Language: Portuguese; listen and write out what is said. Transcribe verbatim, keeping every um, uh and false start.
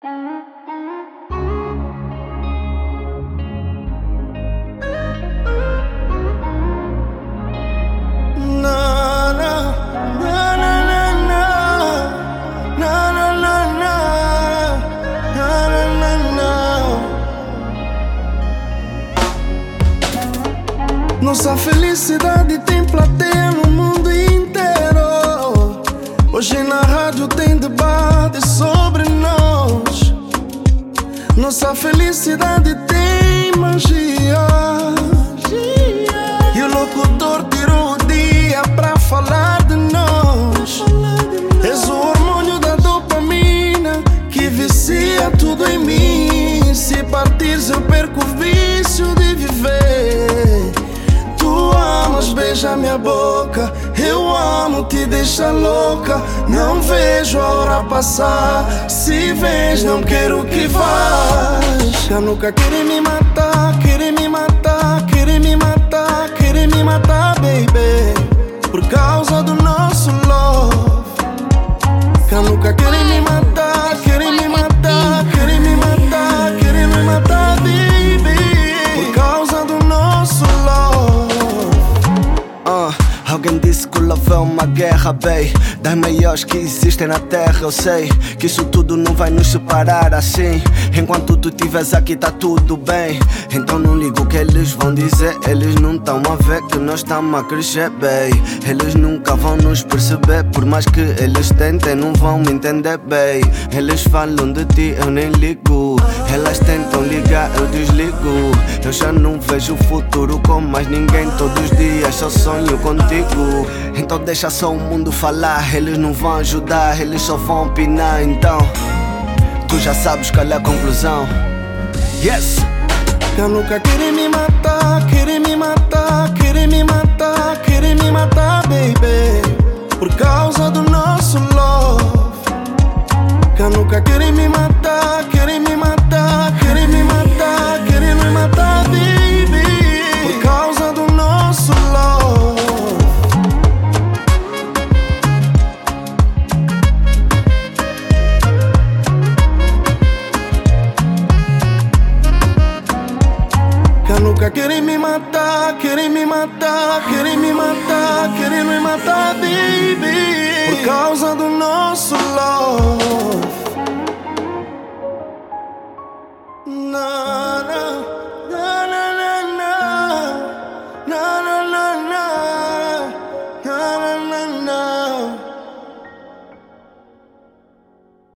Nossa felicidade tem plateia no mundo inteiro. Hoje na rádio tem debate sobre nós. Nossa felicidade tem magia. E o locutor tirou o dia pra falar de nós. És o hormônio da dopamina que vicia tudo em mim. Se partires eu perco o vício de viver. Beija minha boca, eu amo, te deixa louca. Não vejo a hora passar. Se vens, não quero que vás. Eu nunca queria me matar, querer me matar, querer me matar, querer me matar, baby, por causa do nosso love. Eu nunca queria me matar, querer me matar, querer me matar, querer me matar, baby, por causa do nosso love. Uh, alguém disse que o love é uma guerra, bae. Das maiores que existem na terra. Eu sei que isso tudo não vai nos separar assim. Enquanto tu estiveres aqui tá tudo bem. Então não ligo o que eles vão dizer. Eles não estão a ver que nós estamos a crescer, bae. Eles nunca vão nos perceber. Por mais que eles tentem, não vão me entender, bae. Eles falam de ti, eu nem ligo. Elas tentam ligar, eu desligo. Eu já não vejo o futuro com mais ninguém. Todos os dias só sonho contigo. Então deixa só o mundo falar. Eles não vão ajudar, eles só vão opinar. Então, tu já sabes qual é a conclusão. Yes! Eu nunca queria me matar, querer me matar, querer me matar, querer me matar, baby, por causa do nosso love. Eu nunca queria me matar, querer me matar, querer me matar, querer me matar, baby, por causa do nosso love. Eu nunca queria me matar, querer me matar, querer me matar, querer me matar, baby, por causa do nosso love.